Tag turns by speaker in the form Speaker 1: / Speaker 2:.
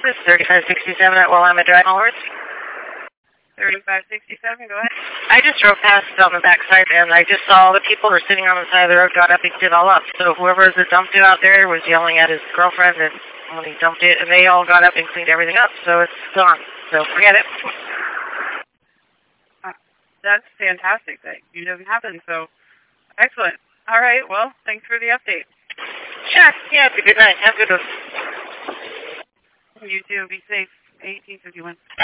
Speaker 1: office, 3567 at Willamette Drive, Allwards.
Speaker 2: 3567, go ahead.
Speaker 1: I just drove past on the backside, and I just saw the people who were sitting on the side of the road got up and cleaned it all up. So whoever dumped it out there was yelling at his girlfriend, and when he dumped it, and they all got up and cleaned everything up, so it's gone. So forget it.
Speaker 2: That's fantastic that you doesn't happen, so excellent. All right, well, thanks for the update.
Speaker 1: Sure. Yeah, have a good night. Have a good one.
Speaker 2: You too. Be safe. 1851.